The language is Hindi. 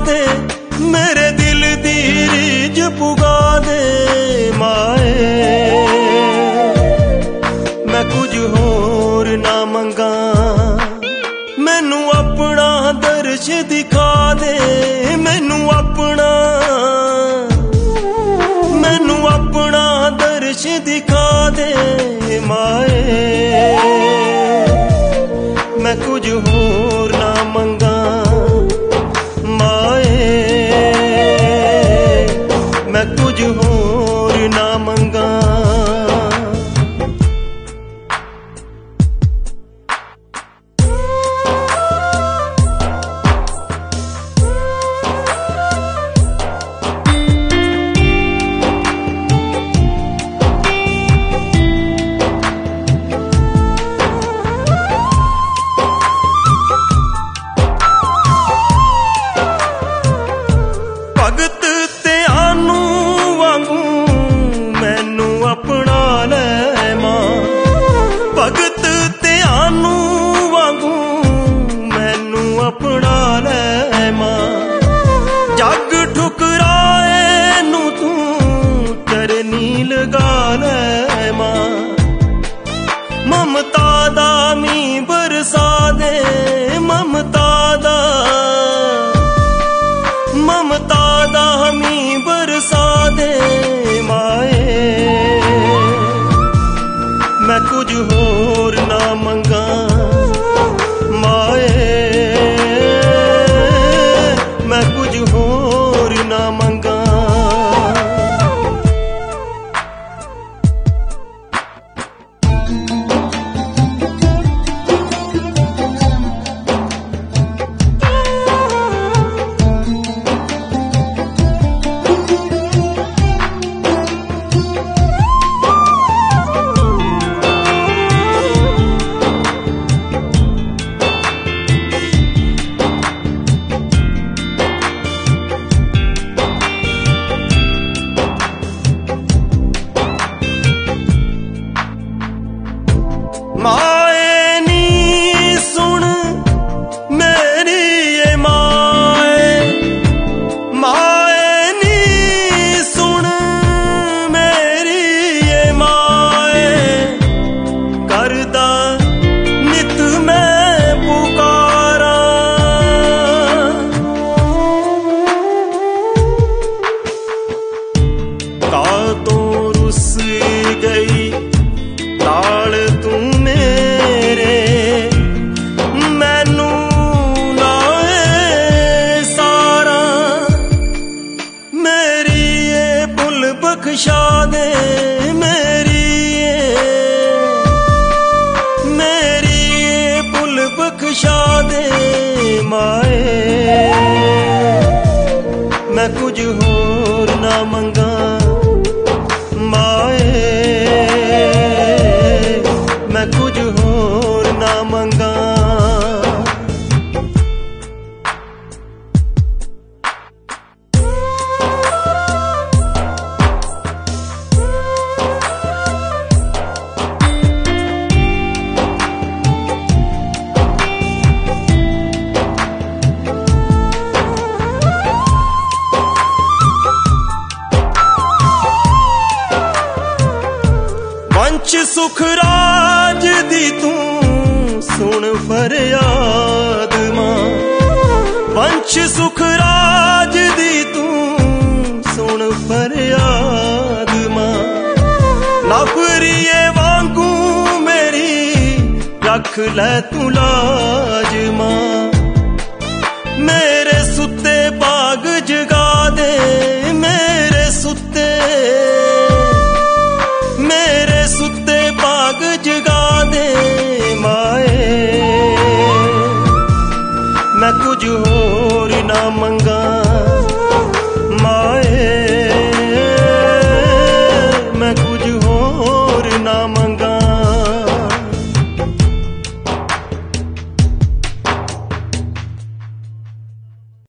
दे, मेरे दिल दी रीझ पुगा दे माए। मैं कुछ होर ना मंगा, मैनू अपना दर्श दिखा दे, मैनू अपना दर्श दिखा दे माए। मैं कुछ होर ना मंगा माए, मैं कुछ होर ना मंगा। भगत ते आनू वांगू मैनू अपना ले मां, भगत ते आनू वांगू मैनू अपना ले मां। जग ठुकराए नू तू चरनी लगा ले मां। ममता दा मी बरसा दे, ममता दा मी बरसा दे माए। मैं कुछ होर ना मंगा माए, मैं कुछ होर ना मंगा। माए नी सुन मेरी ये माए, माए नी सुन मेरी ये माए। करदा नित मैं पुकारा, का तो रुस गई लाल तू मेरे। मैनू लाए सारा मेरी ये भुल बख्शा दे, मेरी ये भुल बख्शा दे माए। मैं कुछ होर ना मंगा माए, मैं कुछ होर ना मंगा। वंश सुख राज दी तू सुन फरियाद मां, वंश सुख राज दी तू सुन फरियाद मां। नफरिए वांगू मेरी रख ले तू लाज मां।